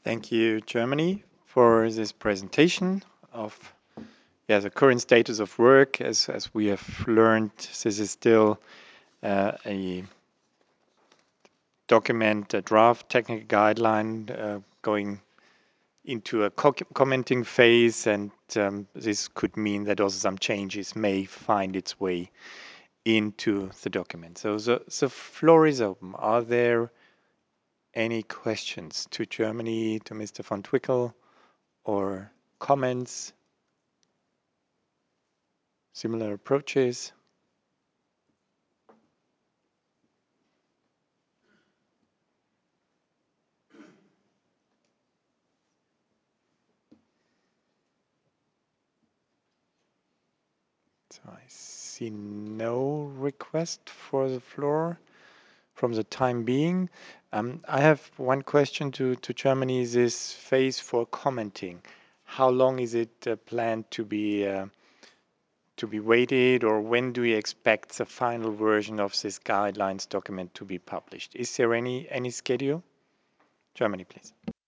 Thank you, Germany, for this presentation of the current status of work. As we have learned, this is still a document, a draft technical guideline going into a commenting phase, and this could mean that also some changes may find its way into the document. So the floor is open. Are there any questions to Germany, to Mr. von Twickel, or comments, similar approaches? So I see no request for the floor from the time being. I have one question to Germany. This phase for commenting, how long is it planned to be waited, or when do you expect the final version of this guidelines document to be published? Is there any schedule? Germany, please.